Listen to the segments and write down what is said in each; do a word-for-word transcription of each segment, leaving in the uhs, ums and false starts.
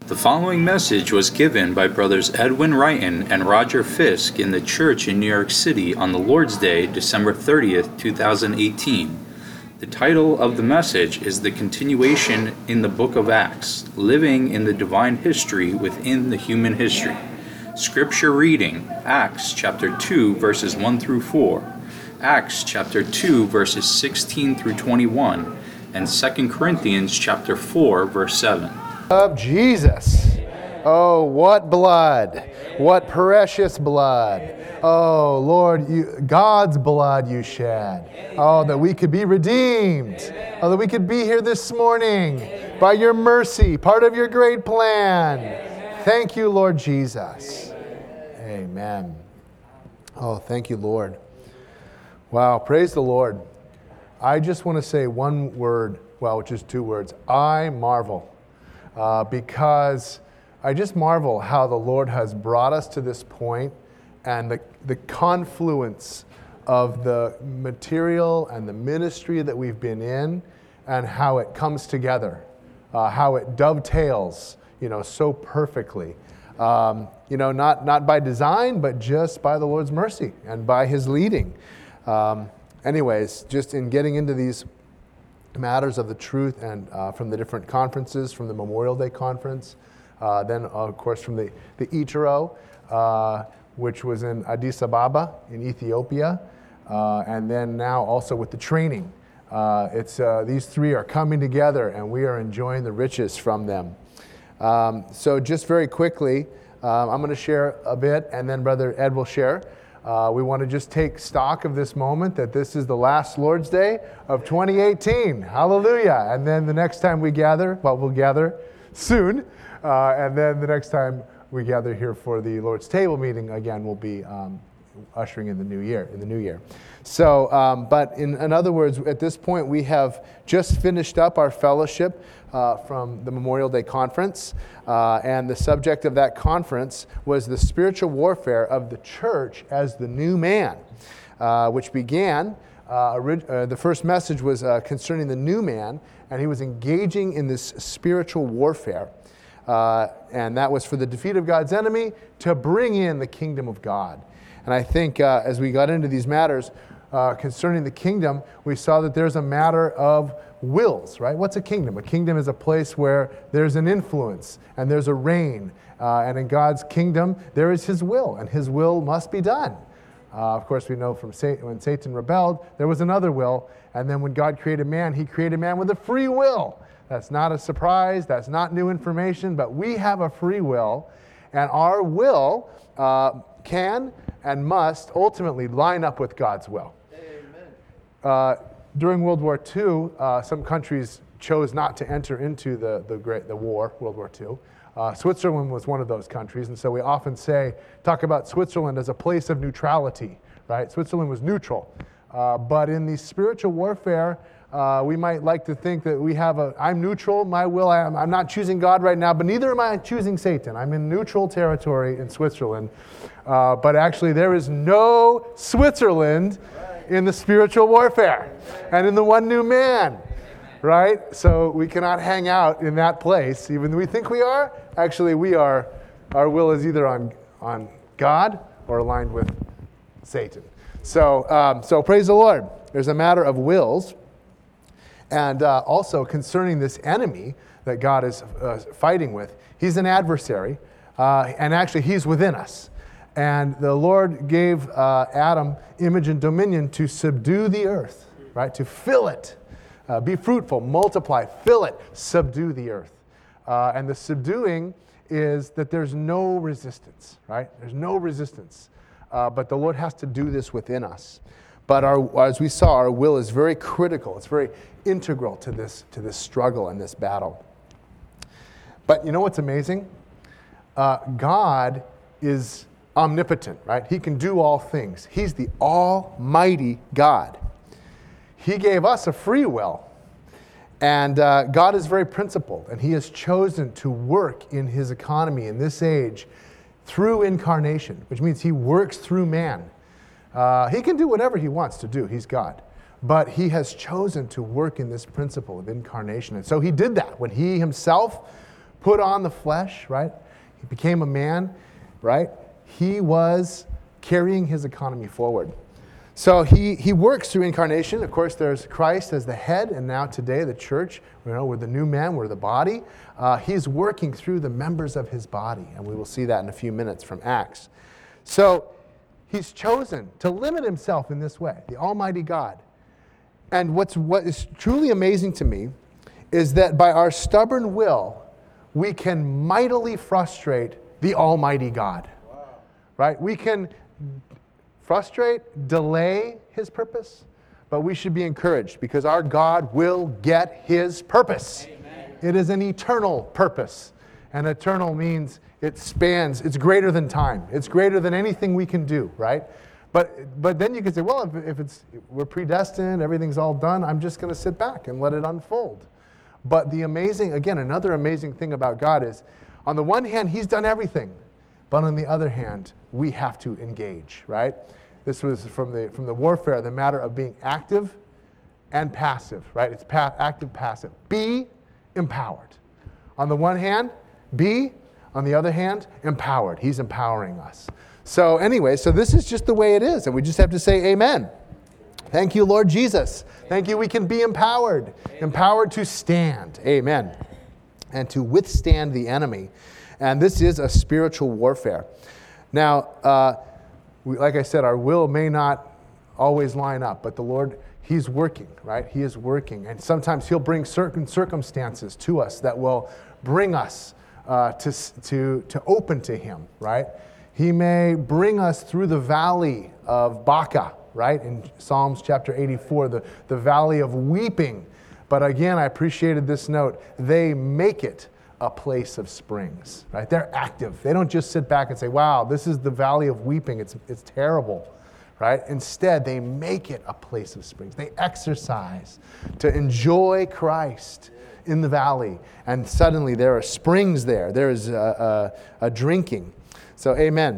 The following message was given by Brothers Edwin Wrighton and Roger Fisk in the church in New York City on the Lord's Day, December thirtieth, two thousand eighteen. The title of the message is The Continuation in the Book of Acts, Living in the Divine History Within the Human History. Scripture reading, Acts chapter two, verses one through four, Acts chapter two, verses sixteen through twenty-one, and Second Corinthians chapter four, verse seven. Of Jesus. Oh, what blood, what precious blood. Oh, Lord, you, God's blood you shed. Oh, that we could be redeemed. Oh, that we could be here this morning by your mercy, part of your great plan. Thank you, Lord Jesus. Amen. Oh, thank you, Lord. Wow, praise the Lord. I just want to say one word, well, which is two words. I marvel. Uh, because I just marvel how the Lord has brought us to this point, and the, the confluence of the material and the ministry that we've been in, and how it comes together, uh, how it dovetails, you know, so perfectly. Um, you know, not, not by design, but just by the Lord's mercy and by His leading. Um, anyways, just in getting into these matters of the truth, and uh, from the different conferences, from the Memorial Day conference, uh, then uh, of course from the, the Itero, uh, which was in Addis Ababa in Ethiopia, uh, and then now also with the training. Uh, it's uh, these three are coming together, and we are enjoying the riches from them. Um, so just very quickly, uh, I'm going to share a bit, and then Brother Ed will share. Uh, we want to just take stock of this moment, that this is the last Lord's Day of twenty eighteen. Hallelujah. And then the next time we gather, well, we'll gather soon. Uh, and then the next time we gather here for the Lord's Table meeting, again, we'll be um, ushering in the new year, in the new year. So, um, but in, in other words, at this point, we have just finished up our fellowship uh, from the Memorial Day Conference. Uh, and the subject of that conference was the spiritual warfare of the church as the new man, uh, which began, uh, uh, the first message was uh, concerning the new man, and he was engaging in this spiritual warfare. Uh, and that was for the defeat of God's enemy, to bring in the kingdom of God. And I think uh, as we got into these matters uh, concerning the kingdom, we saw that there's a matter of wills, right? What's a kingdom? A kingdom is a place where there's an influence and there's a reign. Uh, and in God's kingdom, there is His will, and His will must be done. Uh, of course, we know from Satan, when Satan rebelled, there was another will. And then when God created man, He created man with a free will. That's not a surprise. That's not new information. But we have a free will. And our will uh, can and must ultimately line up with God's will. Amen. Uh, during World War Two, uh, some countries chose not to enter into the, the, great, the war, World War Two. Uh, Switzerland was one of those countries, and so we often say, talk about Switzerland as a place of neutrality, right? Switzerland was neutral. Uh, but in the spiritual warfare, uh, we might like to think that we have a, I'm neutral, my will, I'm, I'm not choosing God right now, but neither am I choosing Satan. I'm in neutral territory in Switzerland. Uh, but actually, there is no Switzerland in the spiritual warfare and in the one new man, right? So we cannot hang out in that place, even though we think we are. Actually, we are, our will is either on, on God or aligned with Satan. So, um, so praise the Lord. There's a matter of wills. And uh, also concerning this enemy that God is uh, fighting with, he's an adversary, uh, and actually he's within us. And the Lord gave uh, Adam image and dominion to subdue the earth, right? To fill it, uh, be fruitful, multiply, fill it, subdue the earth. Uh, and the subduing is that there's no resistance, right? There's no resistance. Uh, but the Lord has to do this within us. But our, as we saw, our will is very critical. It's very integral to this, to this struggle and this battle. But you know what's amazing? Uh, God is omnipotent, right? He can do all things. He's the almighty God. He gave us a free will. And uh, God is very principled, and He has chosen to work in His economy in this age through incarnation, which means He works through man. Uh, he can do whatever He wants to do. He's God. But He has chosen to work in this principle of incarnation. And so He did that when He Himself put on the flesh, right? He became a man, right? He was carrying his economy forward. So he, he works through incarnation. Of course, there's Christ as the head, and now today the church, you know, we're the new man, we're the body. Uh, he's working through the members of his body, and we will see that in a few minutes from Acts. So he's chosen to limit himself in this way, the Almighty God. And what's what is truly amazing to me is that by our stubborn will, we can mightily frustrate the Almighty God. Wow. Right? We can frustrate, delay his purpose, but we should be encouraged because our God will get his purpose. Amen. It is an eternal purpose. And eternal means it spans, it's greater than time. It's greater than anything we can do, right? But but then you can say, well, if, if it's we're predestined, everything's all done, I'm just going to sit back and let it unfold. But the amazing, again, another amazing thing about God is, on the one hand, he's done everything. But on the other hand, we have to engage, right? This was from the from the warfare, the matter of being active and passive, right? It's pa- active, passive. Be empowered. On the one hand, be. On the other hand, empowered. He's empowering us. So anyway, so this is just the way it is, and we just have to say amen. Thank you, Lord Jesus. Thank you, we can be empowered. Empowered to stand. Amen. And to withstand the enemy. And this is a spiritual warfare. Now, uh, we, like I said, our will may not always line up, but the Lord, he's working, right? He is working. And sometimes he'll bring certain circumstances to us that will bring us uh, to, to, to open to him, right? He may bring us through the valley of Baca, right? In Psalms chapter eighty-four, the, the valley of weeping. But again, I appreciated this note. They make it a place of springs, right? They're active. They don't just sit back and say, wow, this is the valley of weeping. It's, it's terrible, right? Instead, they make it a place of springs. They exercise to enjoy Christ in the valley. And suddenly there are springs there. There is a, a, a drinking. So amen.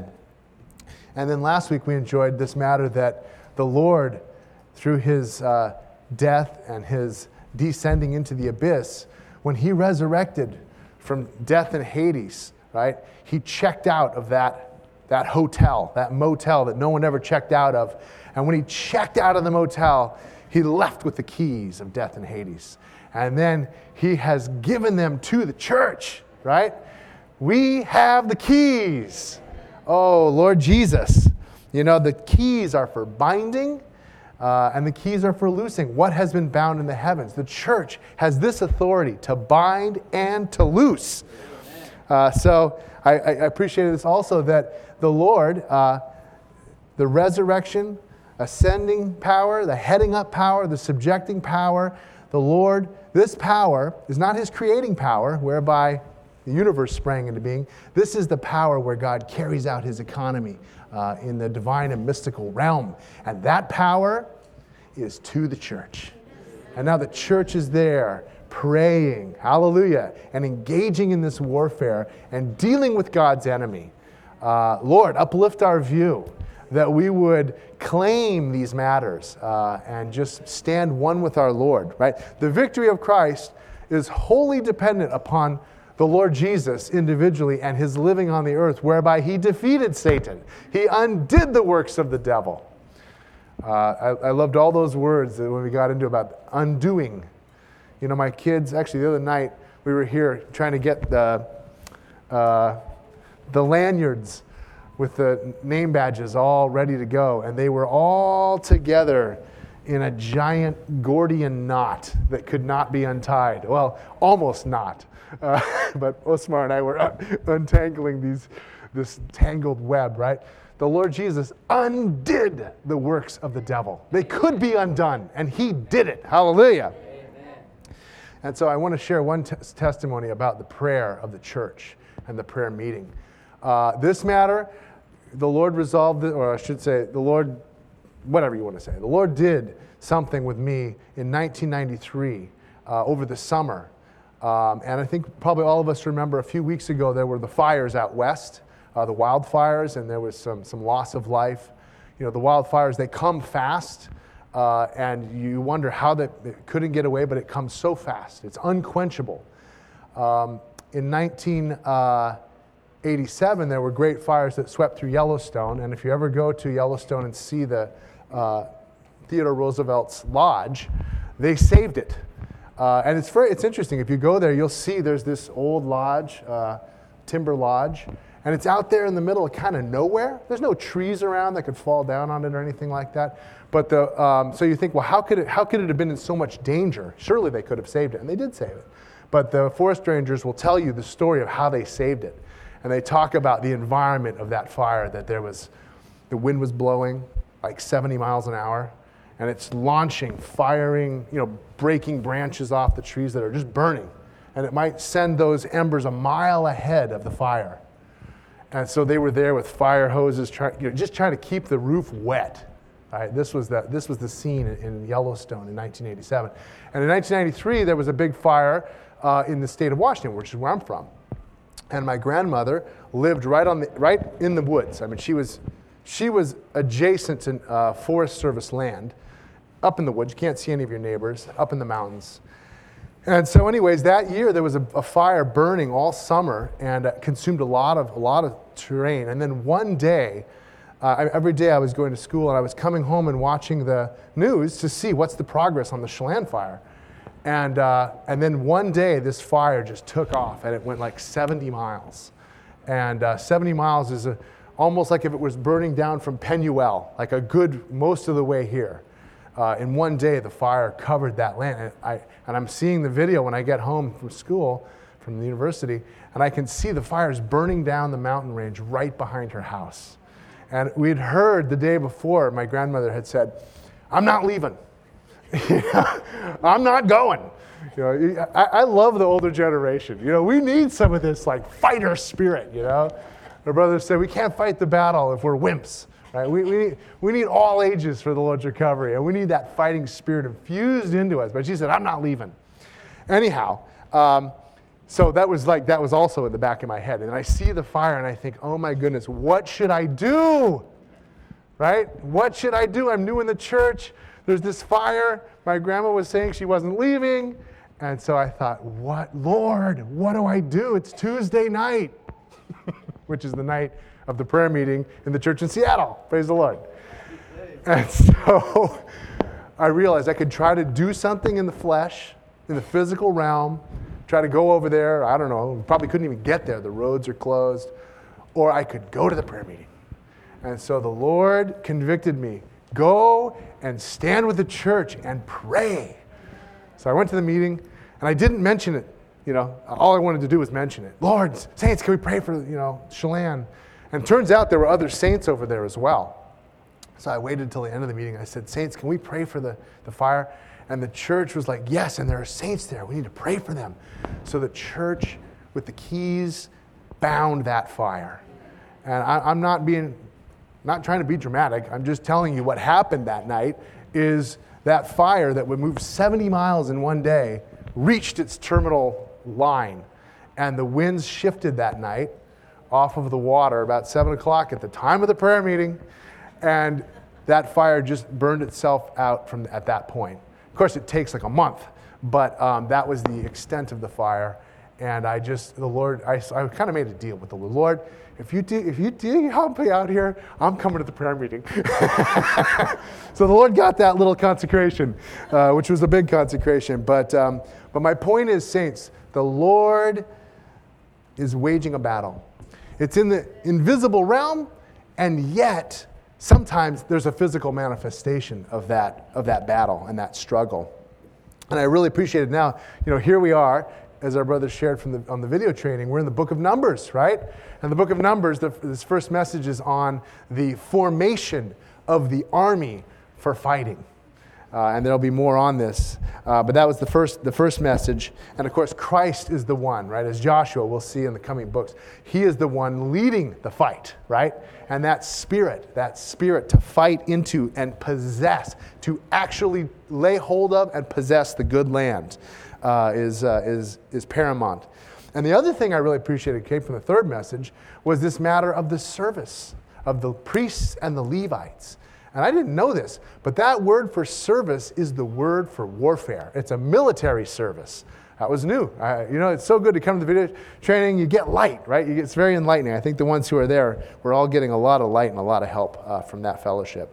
And then last week we enjoyed this matter that the Lord, through his uh, death and his descending into the abyss, when he resurrected from death in Hades, right, he checked out of that, that hotel, that motel that no one ever checked out of. And when he checked out of the motel, he left with the keys of death and Hades. And then he has given them to the church, right? We have the keys. Oh, Lord Jesus. You know, the keys are for binding, uh, and the keys are for loosing what has been bound in the heavens. The church has this authority to bind and to loose. Uh, so I, I appreciated this also, that the Lord, uh, the resurrection, ascending power, the heading up power, the subjecting power, the Lord, this power is not his creating power, whereby the universe sprang into being. This is the power where God carries out his economy uh, in the divine and mystical realm. And that power is to the church. And now the church is there praying, hallelujah, and engaging in this warfare and dealing with God's enemy. Uh, Lord, uplift our view that we would claim these matters uh, and just stand one with our Lord, right? The victory of Christ is wholly dependent upon the Lord Jesus individually and his living on the earth, whereby he defeated Satan. He undid the works of the devil. Uh, I, I loved all those words that when we got into about undoing. You know, my kids, actually the other night, we were here trying to get the, uh, the lanyards with the name badges all ready to go, and they were all together in a giant Gordian knot that could not be untied. Well, almost not. Uh, but Osmar and I were untangling these, this tangled web, right? The Lord Jesus undid the works of the devil. They could be undone, and he did it. Hallelujah. Amen. And so I want to share one t- testimony about the prayer of the church and the prayer meeting. Uh, this matter, the Lord resolved it, or I should say, the Lord, whatever you want to say, the Lord did something with me in nineteen ninety-three uh, over the summer. Um, and I think probably all of us remember a few weeks ago there were the fires out west, uh, the wildfires, and there was some some loss of life. You know, the wildfires, they come fast, uh, and you wonder how that it couldn't get away, but it comes so fast. It's unquenchable. Um, in nineteen eighty-seven, there were great fires that swept through Yellowstone. And if you ever go to Yellowstone and see the uh, Theodore Roosevelt's lodge, they saved it. Uh, and it's very, it's interesting. If you go there, you'll see there's this old lodge, uh, timber lodge, and it's out there in the middle of kind of nowhere. There's no trees around that could fall down on it or anything like that. But the um, so you think, well, how could it how could it have been in so much danger? Surely they could have saved it, and they did save it. But the forest rangers will tell you the story of how they saved it, and they talk about the environment of that fire. That there was, the wind was blowing like seventy miles an hour, and it's launching, firing, you know, breaking branches off the trees that are just burning, and it might send those embers a mile ahead of the fire. And so they were there with fire hoses, try, you know, just trying to keep the roof wet. All right, this was the this was the scene in, in Yellowstone in nineteen eighty-seven, and in nineteen ninety-three there was a big fire uh, in the state of Washington, which is where I'm from. And my grandmother lived right on the right in the woods. I mean, she was she was adjacent to uh, Forest Service land, up in the woods. You can't see any of your neighbors, up in the mountains. And so, anyways, that year there was a, a fire burning all summer and uh, consumed a lot of a lot of terrain. And then one day. Uh, every day I was going to school and I was coming home and watching the news to see what's the progress on the Chelan fire. And uh, and then one day this fire just took off and it went like seventy miles. And uh, seventy miles is a, almost like if it was burning down from Penuel, like a good most of the way here. Uh, in one day the fire covered that land. And, I, and I'm seeing the video when I get home from school, from the university, and I can see the fires burning down the mountain range right behind her house. And we'd heard the day before, my grandmother had said, I'm not leaving. I'm not going. You know, I, I love the older generation. You know, we need some of this like fighter spirit, you know. My brother said, we can't fight the battle if we're wimps, right? We, we, need, we need all ages for the Lord's recovery, and we need that fighting spirit infused into us. But she said, I'm not leaving. Anyhow, um, So that was like, that was also in the back of my head. And I see the fire and I think, oh my goodness, what should I do? Right? What should I do? I'm new in the church. There's this fire. My grandma was saying she wasn't leaving. And so I thought, what, Lord, what do I do? It's Tuesday night, which is the night of the prayer meeting in the church in Seattle. Praise the Lord. And so I realized I could try to do something in the flesh, in the physical realm, try to go over there, I don't know, probably couldn't even get there, the roads are closed, or I could go to the prayer meeting. And so the Lord convicted me, go and stand with the church and pray. So I went to the meeting, and I didn't mention it, you know, all I wanted to do was mention it. Lord, saints, can we pray for, you know, Chelan? And it turns out there were other saints over there as well. So I waited until the end of the meeting, I said, saints, can we pray for the, the fire? And the church was like, yes, and there are saints there. We need to pray for them. So the church, with the keys, bound that fire. And I, I'm not being, not trying to be dramatic. I'm just telling you what happened that night is that fire that would move seventy miles in one day reached its terminal line. And the winds shifted that night off of the water about seven o'clock at the time of the prayer meeting. And that fire just burned itself out from at that point. Of course, it takes like a month, but um, that was the extent of the fire. And I just, the Lord, I, I kind of made a deal with the Lord. Lord, if you do, if you do help me out here, I'm coming to the prayer meeting. So the Lord got that little consecration, uh, which was a big consecration. But um, but my point is, saints, the Lord is waging a battle. It's in the invisible realm, and yet sometimes there's a physical manifestation of that of that battle and that struggle. And I really appreciate it now. You know, here we are, as our brother shared from the on the video training, we're in the book of Numbers, right? And the book of Numbers, the, this first message is on the formation of the army for fighting. Uh, and there'll be more on this. Uh, but that was the first the first message. And of course, Christ is the one, right? As Joshua, we'll see in the coming books. He is the one leading the fight, right? And that spirit, that spirit to fight into and possess, to actually lay hold of and possess the good land uh, is, uh, is, is paramount. And the other thing I really appreciated came from the third message was this matter of the service of the priests and the Levites. And I didn't know this, but that word for service is the word for warfare. It's a military service. That was new. Uh, you know, it's so good to come to the video training. You get light, right? You get, it's very enlightening. I think the ones who are there, we're all getting a lot of light and a lot of help uh, from that fellowship.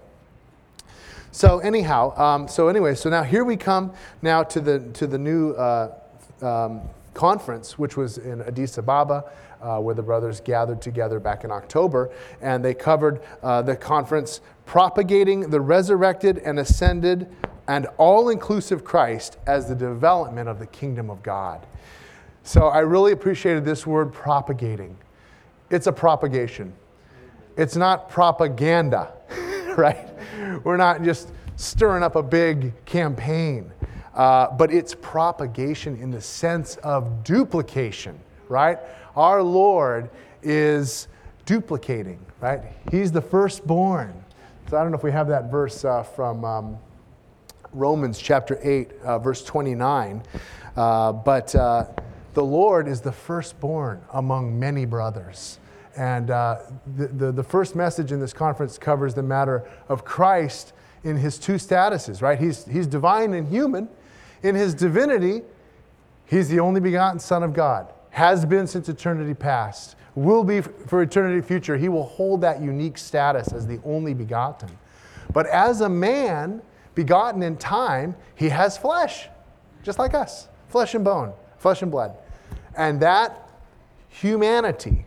So anyhow, um, so anyway, so now here we come now to the to the new uh, um, conference, which was in Addis Ababa, uh, where the brothers gathered together back in October, and they covered uh, the conference, Propagating the Resurrected and Ascended and All-Inclusive Christ as the Development of the Kingdom of God. So I really appreciated this word, propagating. It's a propagation. It's not propaganda, right? We're not just stirring up a big campaign, uh, but it's propagation in the sense of duplication, right? Our Lord is duplicating, right? He's the firstborn. So I don't know if we have that verse uh, from um, Romans chapter eight, uh, verse twenty-nine, uh, but uh, the Lord is the firstborn among many brothers. And uh, the, the, the first message in this conference covers the matter of Christ in his two statuses, right? He's, he's divine and human. In his divinity, he's the only begotten Son of God, has been since eternity past, will be for eternity future. He will hold that unique status as the only begotten. But as a man, begotten in time, he has flesh, just like us, flesh and bone, flesh and blood. And that humanity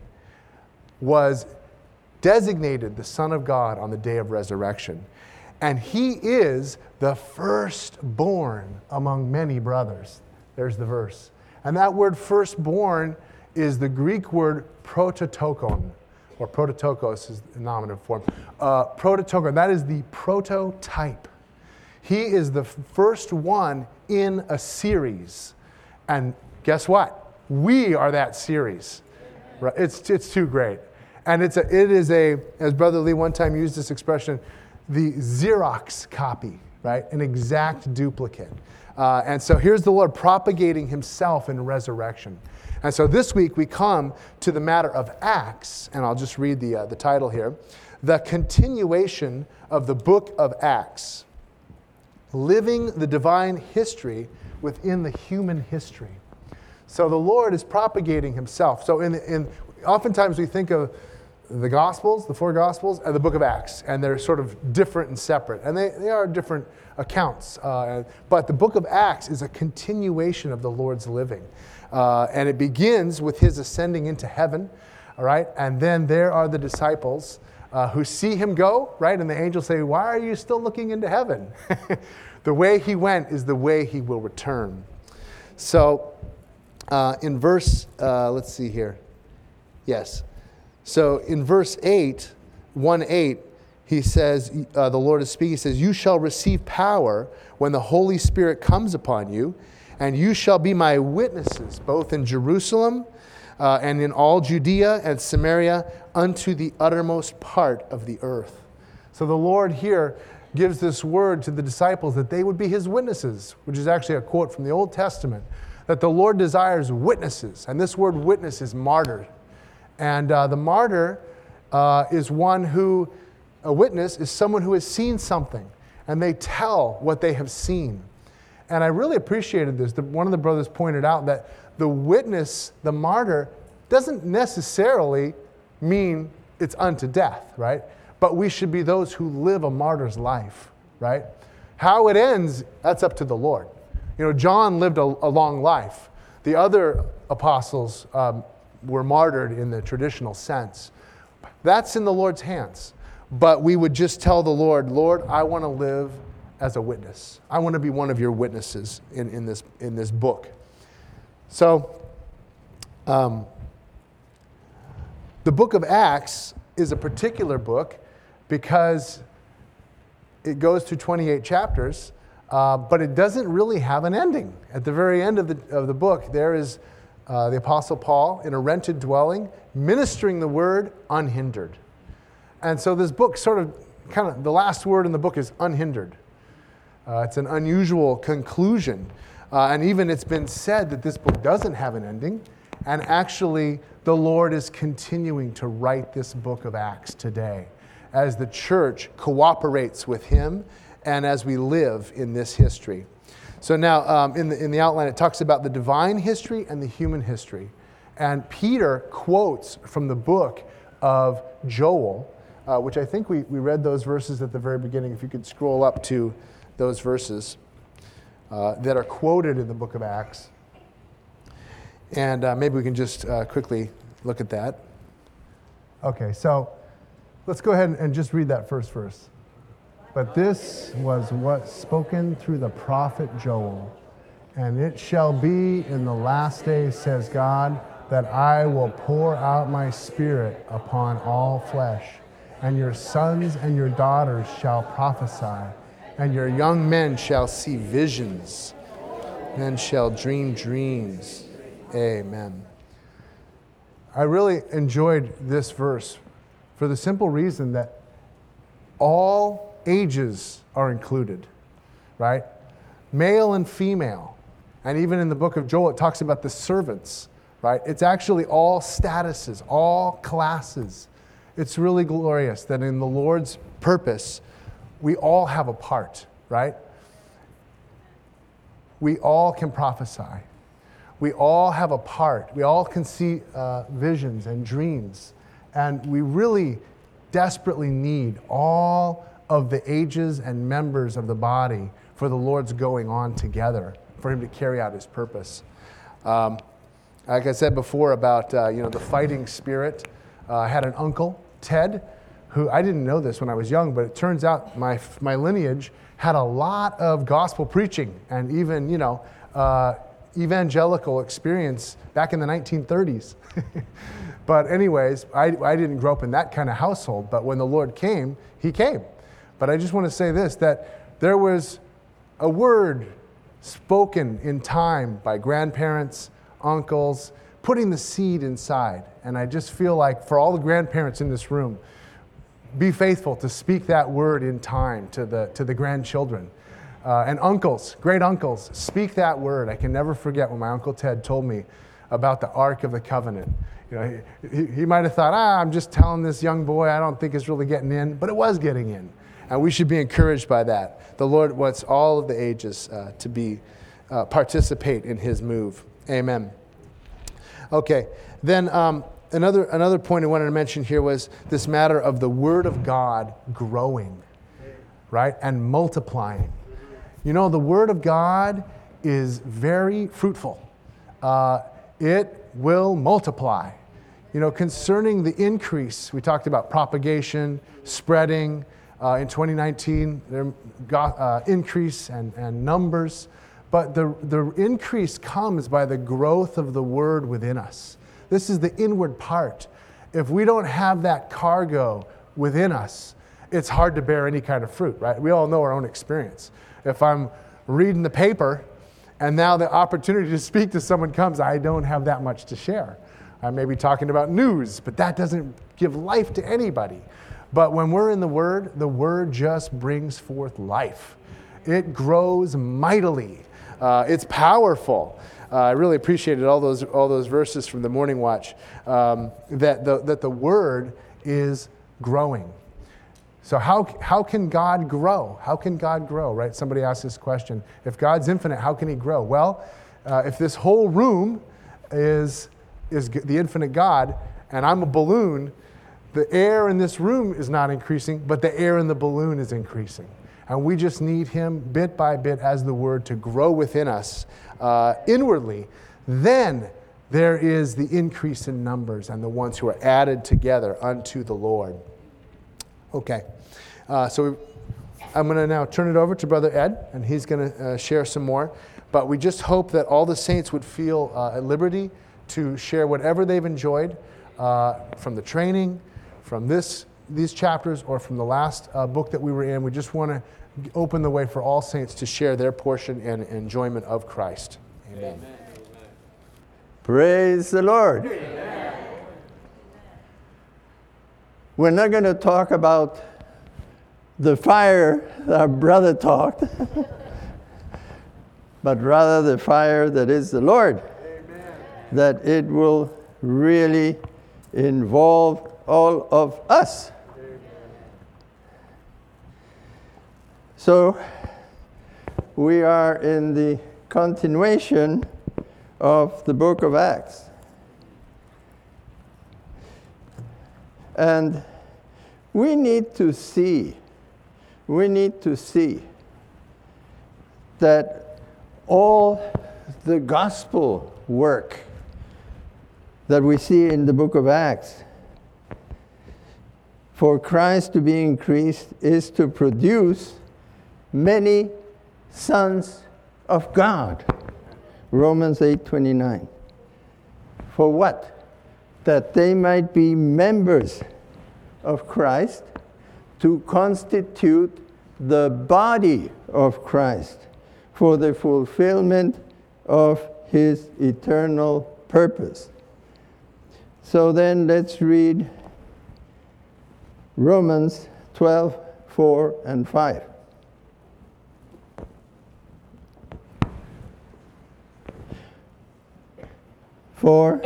was designated the Son of God on the day of resurrection. And he is the firstborn among many brothers. There's the verse. And that word firstborn is the Greek word prototokon, or prototokos is the nominative form. Uh, prototokon, that is the prototype. He is the first one in a series. And guess what? We are that series. Right? It's, it's too great. And it's a, it is a, as Brother Lee one time used this expression, the Xerox copy, right? An exact duplicate. Uh, and so here's the Lord propagating himself in resurrection. And so this week we come to the matter of Acts, and I'll just read the, uh, the title here. The continuation of the book of Acts. Living the divine history within the human history. So the Lord is propagating himself. So in, in oftentimes we think of the Gospels, the four Gospels, and the book of Acts, and they're sort of different and separate. And they, they are different accounts. Uh, but the book of Acts is a continuation of the Lord's living. Uh, and it begins with his ascending into heaven, all right? And then there are the disciples uh, who see him go, right? And the angels say, why are you still looking into heaven? The way he went is the way he will return. So uh, in verse, uh, let's see here. Yes. So in verse eight, one eight, he says, uh, the Lord is speaking, he says, you shall receive power when the Holy Spirit comes upon you, and you shall be my witnesses, both in Jerusalem uh, and in all Judea and Samaria, unto the uttermost part of the earth. So the Lord here gives this word to the disciples that they would be his witnesses, which is actually a quote from the Old Testament, that the Lord desires witnesses. And this word witness is martyr. And uh, the martyr uh, is one who, a witness is someone who has seen something, and they tell what they have seen. And I really appreciated this. The, one of the brothers pointed out that the witness, the martyr, doesn't necessarily mean it's unto death, right? But we should be those who live a martyr's life, right? How it ends, that's up to the Lord. You know, John lived a, a long life. The other apostles um, were martyred in the traditional sense. That's in the Lord's hands. But we would just tell the Lord, Lord, I want to live as a witness. I want to be one of your witnesses in, in, this, in this book. So, um, the book of Acts is a particular book because it goes through twenty-eight chapters, uh, but it doesn't really have an ending. At the very end of the, of the book, there is uh, the Apostle Paul in a rented dwelling, ministering the word unhindered. And so this book sort of, kind of, the last word in the book is unhindered. Uh, it's an unusual conclusion. Uh, and even it's been said that this book doesn't have an ending. And actually, the Lord is continuing to write this book of Acts today as the church cooperates with him and as we live in this history. So now um, in, the, in the outline, it talks about the divine history and the human history. And Peter quotes from the book of Joel, uh, which I think we, we read those verses at the very beginning. If you could scroll up to those verses uh, that are quoted in the book of Acts. And uh, maybe we can just uh, quickly look at that. Okay, so let's go ahead and just read that first verse. But this was what spoken through the prophet Joel. And it shall be in the last days, says God, that I will pour out my spirit upon all flesh. And your sons and your daughters shall prophesy. And your young men shall see visions. Men shall dream dreams. Amen. I really enjoyed this verse for the simple reason that all ages are included, right? Male and female. And even in the book of Joel, it talks about the servants, right? It's actually all statuses, all classes. It's really glorious that in the Lord's purpose, we all have a part, right? We all can prophesy. We all have a part. We all can see uh, visions and dreams. And we really desperately need all of the ages and members of the body for the Lord's going on together, for him to carry out his purpose. Um, like I said before about uh, you know the fighting spirit, uh, I had an uncle, Ted, who, I didn't know this when I was young, but it turns out my my lineage had a lot of gospel preaching and even, you know, uh, evangelical experience back in the nineteen thirties. But anyways, I, I didn't grow up in that kind of household, but when the Lord came, he came. But I just want to say this, that there was a word spoken in time by grandparents, uncles, putting the seed inside. And I just feel like for all the grandparents in this room, be faithful to speak that word in time to the, to the grandchildren. Uh, and uncles, great uncles, speak that word. I can never forget when my Uncle Ted told me about the Ark of the Covenant. You know, he, he, he might have thought, ah, I'm just telling this young boy, I don't think it's really getting in, but it was getting in. And we should be encouraged by that. The Lord wants all of the ages uh, to be uh, participate in his move. Amen. Okay, then um, another another point I wanted to mention here was this matter of the Word of God growing, right, and multiplying. You know, the Word of God is very fruitful. Uh, it will multiply. You know, concerning the increase, we talked about propagation, spreading. Uh, in twenty nineteen, there got uh, increase and, and numbers, but the, the increase comes by the growth of the word within us. This is the inward part. If we don't have that cargo within us, it's hard to bear any kind of fruit, right? We all know our own experience. If I'm reading the paper and now the opportunity to speak to someone comes, I don't have that much to share. I may be talking about news, but that doesn't give life to anybody. But when we're in the Word, the Word just brings forth life. It grows mightily. Uh, it's powerful. Uh, I really appreciated all those all those verses from the Morning Watch, um, that the that the Word is growing. So how how can God grow? How can God grow? Right? Somebody asked this question. If God's infinite, how can He grow? Well, uh, if this whole room is is the infinite God, and I'm a balloon, the air in this room is not increasing, but the air in the balloon is increasing. And we just need Him bit by bit as the Word to grow within us uh, inwardly. Then there is the increase in numbers and the ones who are added together unto the Lord. Okay, uh, so we, I'm going to now turn it over to Brother Ed, and he's going to uh, share some more. But we just hope that all the saints would feel uh, at liberty to share whatever they've enjoyed uh, from the training, from this these chapters, or from the last uh, book that we were in. We just want to open the way for all saints to share their portion and enjoyment of Christ. Amen. Amen. Praise the Lord. Amen. We're not going to talk about the fire that our brother talked, but rather the fire that is the Lord. Amen. That it will really involve all of us. So, we are in the continuation of the book of Acts. And we need to see, we need to see that all the gospel work that we see in the book of Acts for Christ to be increased is to produce many sons of God. Romans eight twenty-nine. For what? That they might be members of Christ, to constitute the body of Christ for the fulfillment of his eternal purpose. So then let's read Romans twelve, four and five. For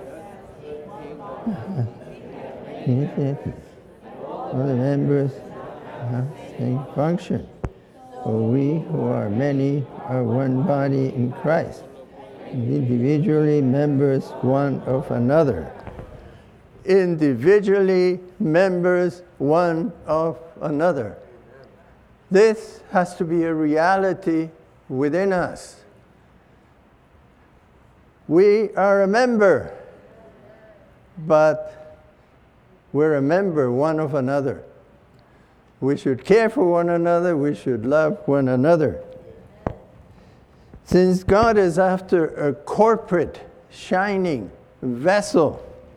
all the members have the same function. For we who are many are one body in Christ, individually members one of another. Individually members one of another. This has to be a reality within us. We are a member, but we're a member one of another. We should care for one another. We should love one another. Since God is after a corporate, shining vessel,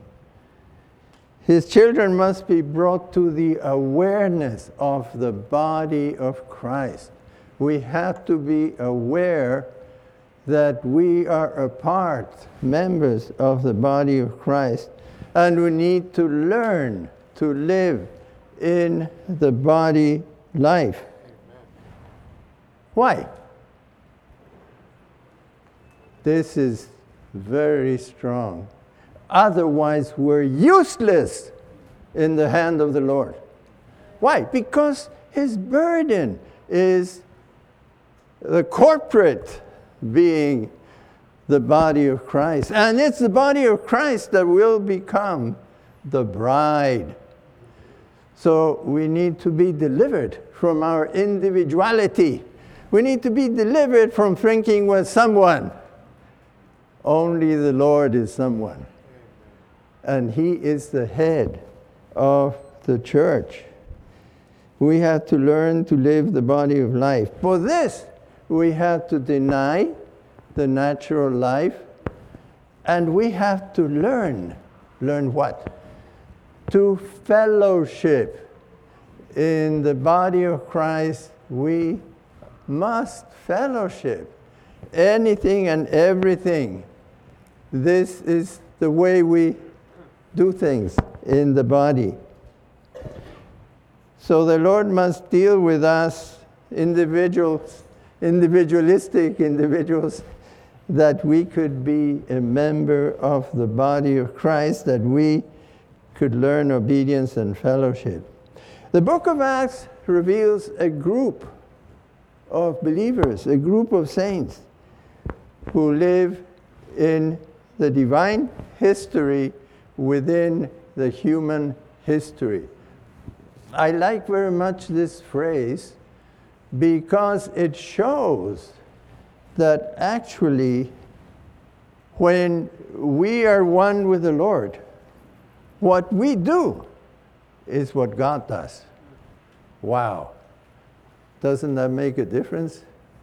his children must be brought to the awareness of the body of Christ. We have to be aware that we are a part, members of the body of Christ, and we need to learn to live in the body life. Why? This is very strong. Otherwise, we're useless in the hand of the Lord. Why? Because his burden is the corporate being the body of Christ. And it's the body of Christ that will become the bride. So we need to be delivered from our individuality. We need to be delivered from thinking we're someone. Only the Lord is someone. And he is the head of the church. We have to learn to live the body of life. For this, we have to deny the natural life, and we have to learn. Learn what? To fellowship. In the body of Christ, we must fellowship. Anything and everything. This is the way we do things in the body. So the Lord must deal with us, individuals, individualistic individuals, that we could be a member of the body of Christ, that we could learn obedience and fellowship. The book of Acts reveals a group of believers, a group of saints who live in the divine history within the human history. I like very much this phrase because it shows that actually when we are one with the Lord, what we do is what God does. Wow. Doesn't that make a difference?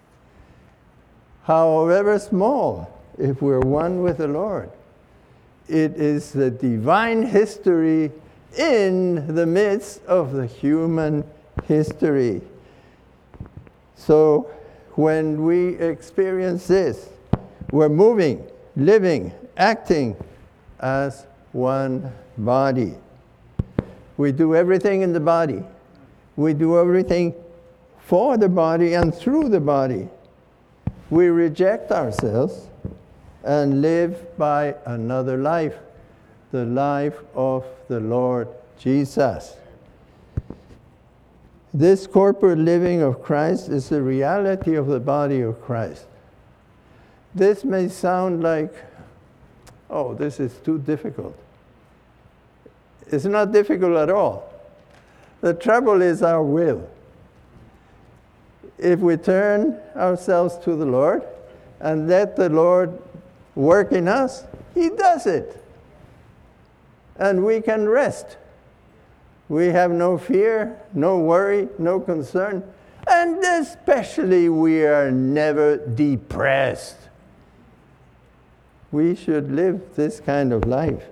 However small, if we're one with the Lord, it is the divine history in the midst of the human history. So when we experience this, we're moving, living, acting as one body. We do everything in the body. We do everything for the body and through the body. We reject ourselves and live by another life, the life of the Lord Jesus. This corporate living of Christ is the reality of the body of Christ. This may sound like, oh, this is too difficult. It's not difficult at all. The trouble is our will. If we turn ourselves to the Lord and let the Lord work in us, He does it. And we can rest. We have no fear, no worry, no concern. And especially we are never depressed. We should live this kind of life.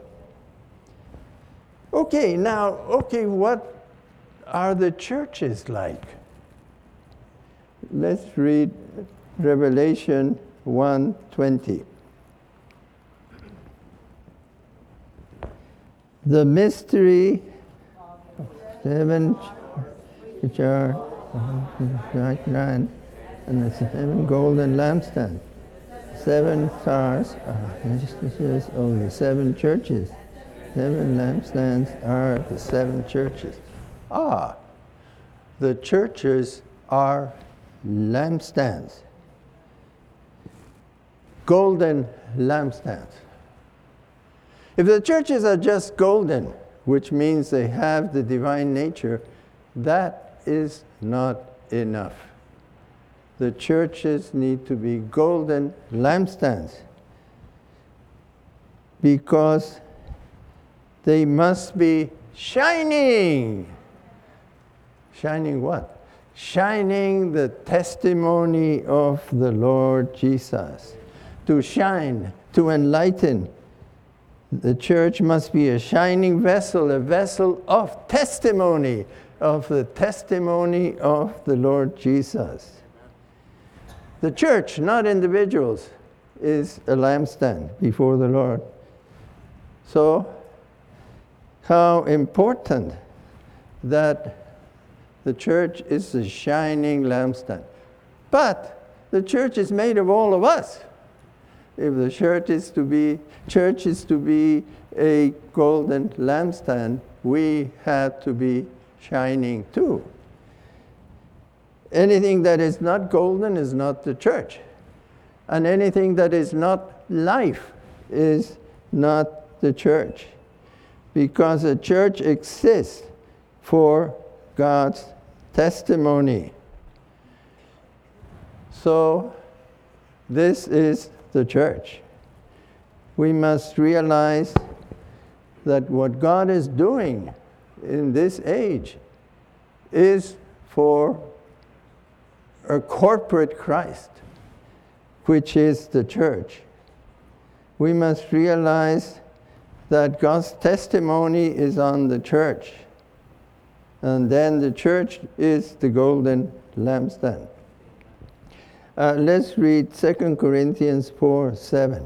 Okay, now, okay, what are the churches like? Let's read Revelation one twenty. The mystery of seven which are right land and the seven golden lampstands. Seven stars are instances of the seven churches. Seven lampstands are the seven churches. Ah, the churches are lampstands. Golden lampstands. If the churches are just golden, which means they have the divine nature, that is not enough. The churches need to be golden lampstands because they must be shining. Shining what? Shining the testimony of the Lord Jesus. To shine, to enlighten. The church must be a shining vessel, a vessel of testimony, of the testimony of the Lord Jesus. The church, not individuals, is a lampstand before the Lord. So, how important that the church is a shining lampstand. But the church is made of all of us. If the church is to be, church is to be a golden lampstand, we have to be shining too. Anything that is not golden is not the church. And anything that is not life is not the church. Because the church exists for God's testimony. So, this is the church. We must realize that what God is doing in this age is for a corporate Christ, which is the church. We must realize that God's testimony is on the church. And then the church is the golden lampstand. Uh, let's read Second Corinthians four seven.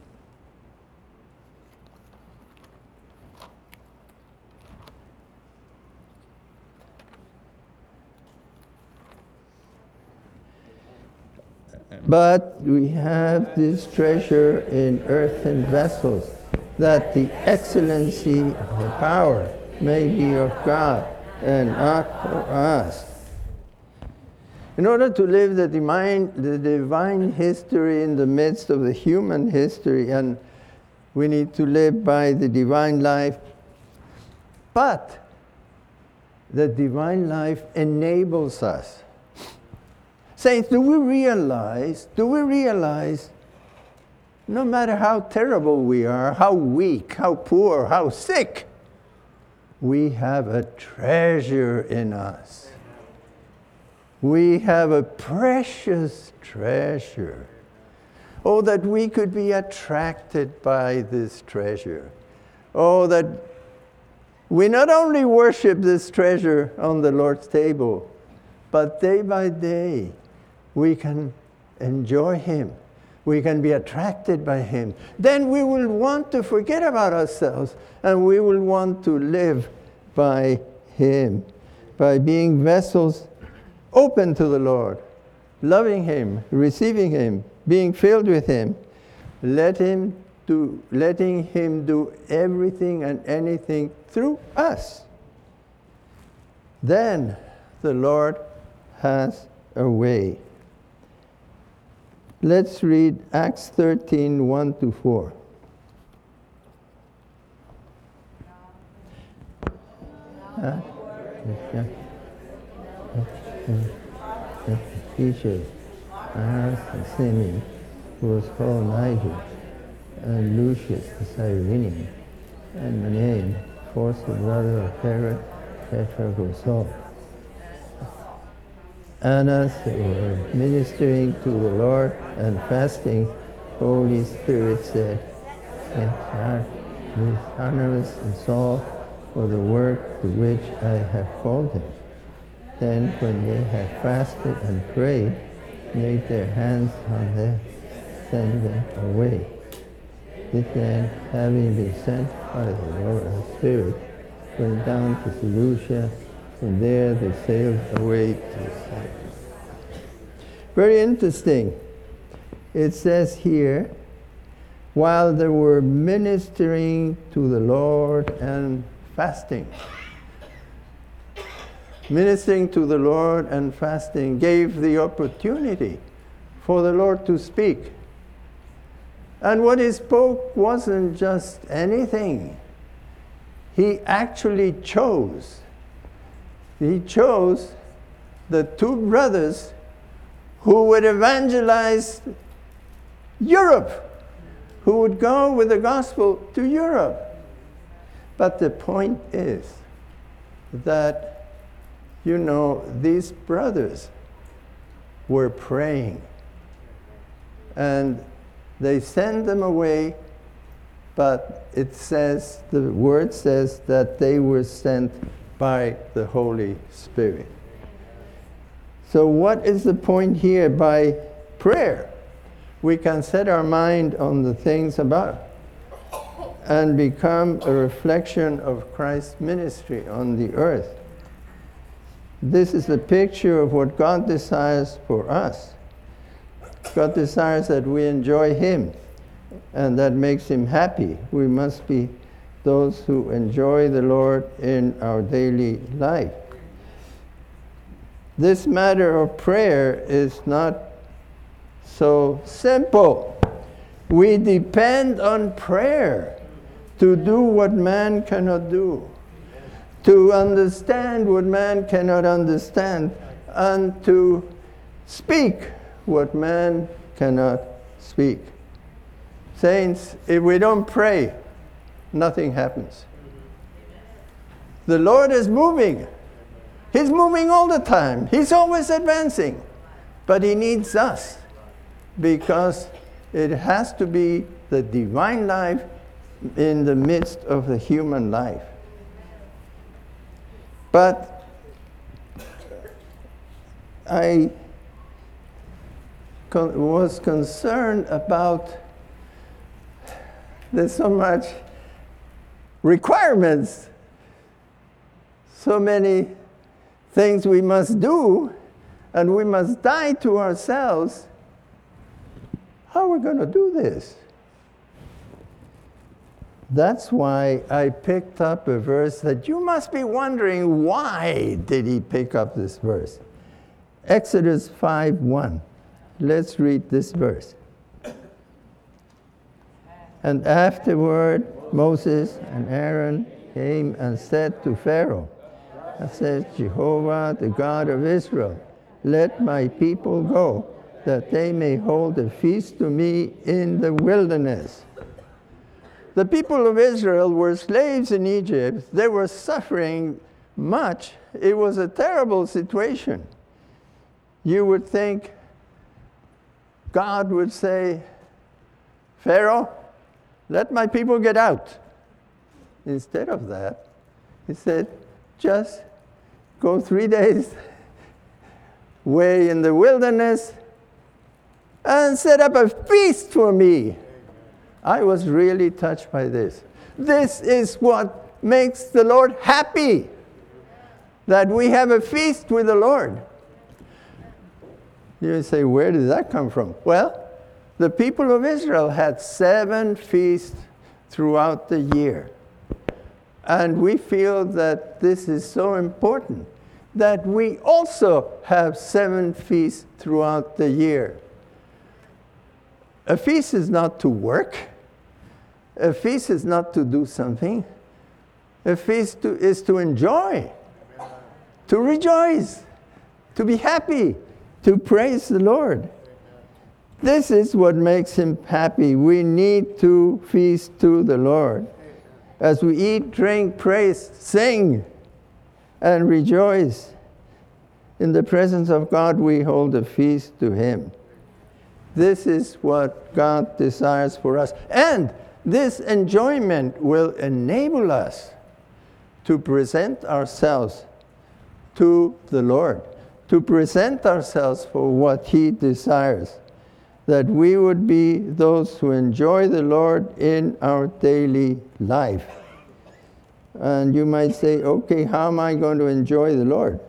But we have this treasure in earthen vessels, that the excellency of the power may be of God and not for us. In order to live the divine, the divine history in the midst of the human history, and we need to live by the divine life, but the divine life enables us. Saints, do we realize, do we realize, no matter how terrible we are, how weak, how poor, how sick, we have a treasure in us. We have a precious treasure. Oh, that we could be attracted by this treasure. Oh, that we not only worship this treasure on the Lord's table, but day by day, we can enjoy Him. We can be attracted by Him. Then we will want to forget about ourselves, and we will want to live by Him, by being vessels open to the Lord, loving Him, receiving Him, being filled with Him, let him do, letting Him do everything and anything through us. Then the Lord has a way. Let's read Acts thirteen, one to four. Huh? Yeah. The teachers, Annas and Simeon, who was called Niger, and Lucius the Cyrenian, and Manaen, fourth brother of Herod, Tetrarch of Saul. Annas were ministering to the Lord and fasting. Holy Spirit said, "With Barnabas and Saul for the work to which I have called them." Then, when they had fasted and prayed, laid their hands on them, sent them away. This then, having been sent by the Lord of the Spirit, went down to Seleucia. From there they sailed away to Cyprus. Very interesting. It says here, while they were ministering to the Lord and fasting. Ministering to the Lord and fasting gave the opportunity for the Lord to speak. And what he spoke wasn't just anything. He actually chose. He chose the two brothers who would evangelize Europe, who would go with the gospel to Europe. But the point is that, you know, these brothers were praying. And they sent them away, but it says, the word says that they were sent by the Holy Spirit. So what is the point here by prayer? We can set our mind on the things above and become a reflection of Christ's ministry on the earth. This is a picture of what God desires for us. God desires that we enjoy Him, and that makes Him happy. We must be those who enjoy the Lord in our daily life. This matter of prayer is not so simple. We depend on prayer to do what man cannot do, to understand what man cannot understand, and to speak what man cannot speak. Saints, if we don't pray, nothing happens. The Lord is moving. He's moving all the time. He's always advancing. But He needs us, because it has to be the divine life in the midst of the human life. But I con- was concerned about there's so much requirements, so many things we must do, and we must die to ourselves. How are we going to do this? That's why I picked up a verse that you must be wondering, why did he pick up this verse? Exodus five one. Let's read this verse. And afterward, Moses and Aaron came and said to Pharaoh, I said, Jehovah, the God of Israel, let my people go, that they may hold a feast to me in the wilderness. The people of Israel were slaves in Egypt. They were suffering much. It was a terrible situation. You would think God would say, Pharaoh, let my people get out. Instead of that, He said, just go three days way in the wilderness and set up a feast for me. I was really touched by this. This is what makes the Lord happy, that we have a feast with the Lord. You say, where did that come from? Well, the people of Israel had seven feasts throughout the year. And we feel that this is so important, that we also have seven feasts throughout the year. A feast is not to work. A feast is not to do something. A feast to, is to enjoy, to rejoice, to be happy, to praise the Lord. This is what makes him happy. We need to feast to the Lord. As we eat, drink, praise, sing, and rejoice. In the presence of God, we hold a feast to him. This is what God desires for us. And this enjoyment will enable us to present ourselves to the Lord, to present ourselves for what he desires, that we would be those who enjoy the Lord in our daily life. And you might say, okay, how am I going to enjoy the Lord?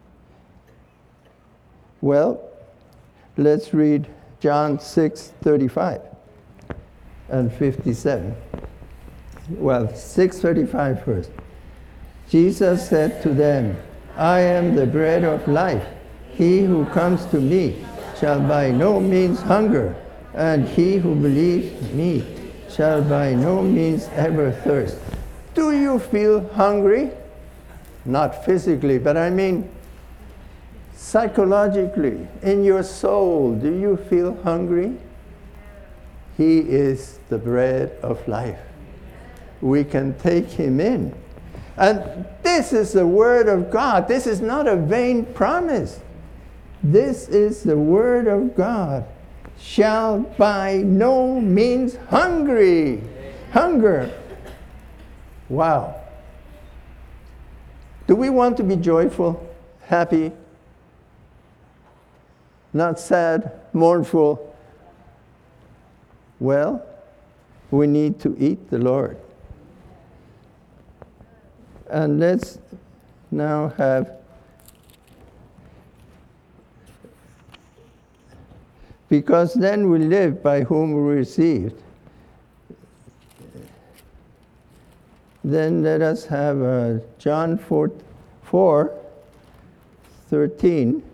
Well, let's read John six thirty-five and fifty-seven. Well, six thirty-five first. Jesus said to them, I am the bread of life. He who comes to me shall by no means hunger, and he who believes me shall by no means ever thirst. Do you feel hungry? Not physically, but I mean psychologically, in your soul, do you feel hungry? He is the bread of life. We can take him in. And this is the word of God. This is not a vain promise. This is the word of God. Shall by no means hungry. Hunger. Wow. Do we want to be joyful, happy, not sad, mournful? Well, we need to eat the Lord. And let's now have, because then we live by whom we received. Then let us have uh, John four, four thirteen.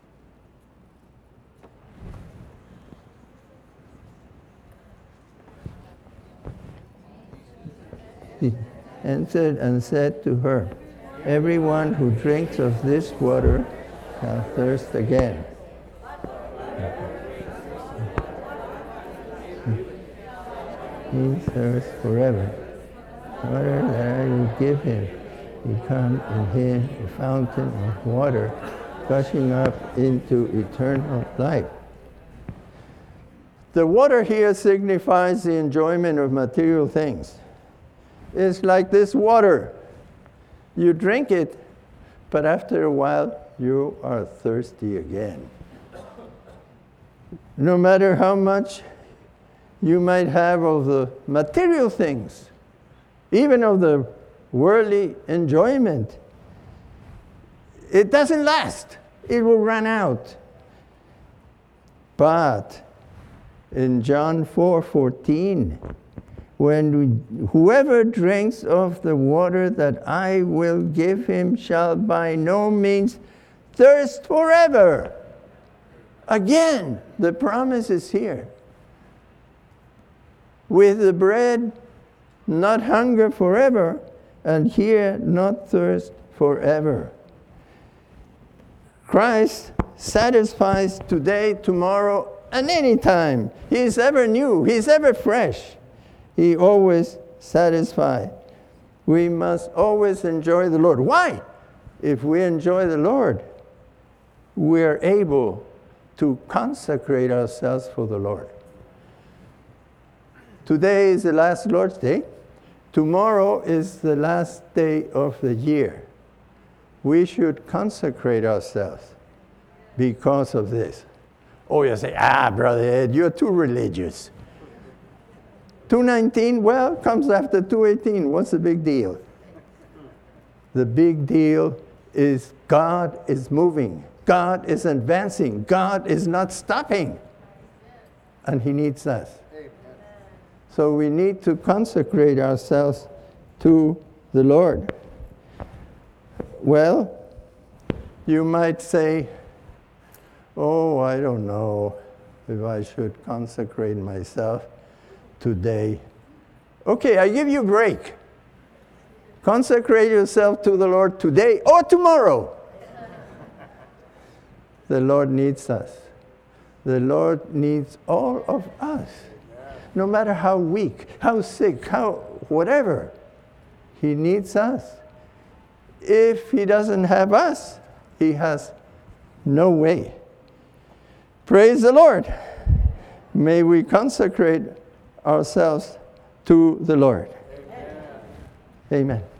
He answered and said to her, everyone who drinks of this water shall thirst again. He thirsts forever. Water that I will give him, become in him a fountain of water, gushing up into eternal life. The water here signifies the enjoyment of material things. It's like this water. You drink it, but after a while, you are thirsty again. No matter how much you might have of the material things, even of the worldly enjoyment, it doesn't last. It will run out. But in John four fourteen, when we, whoever drinks of the water that I will give him shall by no means thirst forever. Again, the promise is here. With the bread, not hunger forever, and here, not thirst forever. Christ satisfies today, tomorrow, and any time. He is ever new. He is ever fresh. He always satisfies. We must always enjoy the Lord. Why? If we enjoy the Lord, we are able to consecrate ourselves for the Lord. Today is the last Lord's Day. Tomorrow is the last day of the year. We should consecrate ourselves because of this. Oh, you say, ah, Brother Ed, you're too religious. two nineteen, well, comes after two eighteen. What's the big deal? The big deal is God is moving. God is advancing. God is not stopping. And he needs us. So we need to consecrate ourselves to the Lord. Well, You might say, oh, I don't know if I should consecrate myself today. Okay, I give you a break. Consecrate yourself to the Lord today or tomorrow. The Lord needs us. The Lord needs all of us. No matter how weak, how sick, how whatever, He needs us. If He doesn't have us, He has no way. Praise the Lord. May we consecrate ourselves to the Lord. Amen. Amen.